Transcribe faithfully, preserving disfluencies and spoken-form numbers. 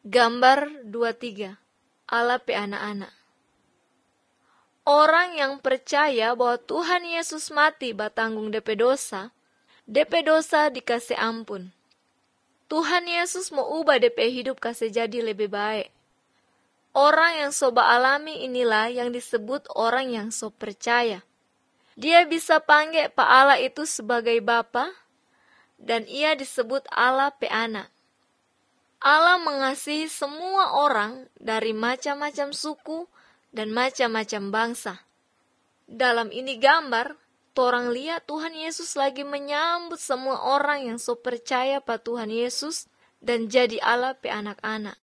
Gambar dua puluh tiga. Allah pe anak-anak. Orang yang percaya bahwa Tuhan Yesus mati batanggung D P dosa, D P dosa dikasih ampun. Tuhan Yesus mau ubah D P hidup kasih jadi lebih baik. Orang yang soba alami inilah yang disebut orang yang so percaya. Dia bisa panggil Pak Allah itu sebagai Bapa, dan ia disebut Allah pe anak. Allah mengasihi semua orang dari macam-macam suku dan macam-macam bangsa. Dalam ini gambar, torang lihat Tuhan Yesus lagi menyambut semua orang yang so percaya pada Tuhan Yesus dan jadi Allah pe anak-anak.